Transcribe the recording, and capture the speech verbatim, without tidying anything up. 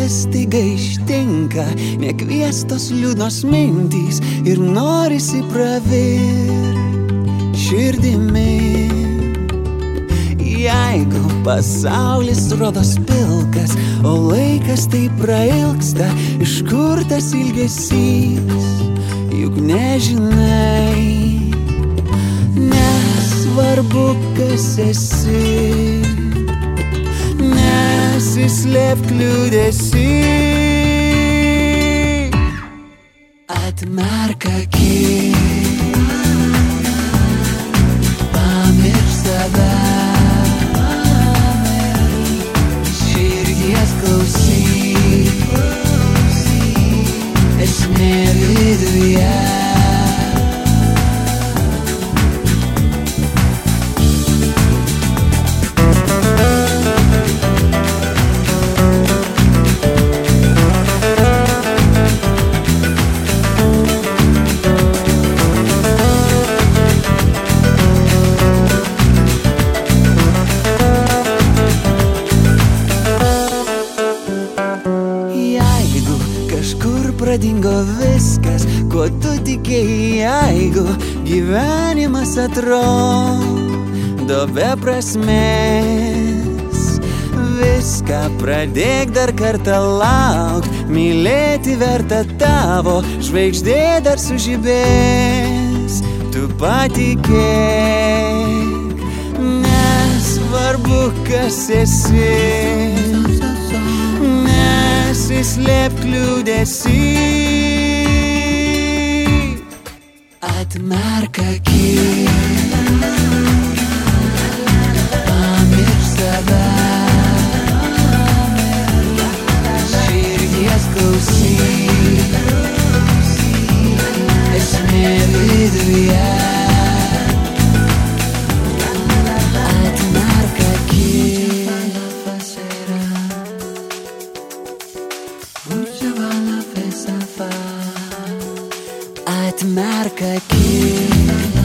naktis taiga ištinka, nekviestos liūdnos mintys ir norisi pravir širdimi. Jeigu pasaulis rodos pilkas, o laikas tai prailgsta, iš kur tas ilgesys, juk nežinai. Nesvarbu, kas esi, nesislėpk liūdesy. Atmerk akis, pamiršk save, širdies klausyk, esmė viduje. Pradingo viskas, kuo tu tikėjai, jeigu gyvenimas atrodo be prasmės. Viską pradėk dar kartą laukt, mylėti verta tavo, žvaigždė dar sužibės, tu patikėk. Nesvarbu, kas esi, nesislėpk liūdesy. Atmerk akis, pamiršk save, širdies klausyk, esmė viduje. Atmerk akis, atmerk akis.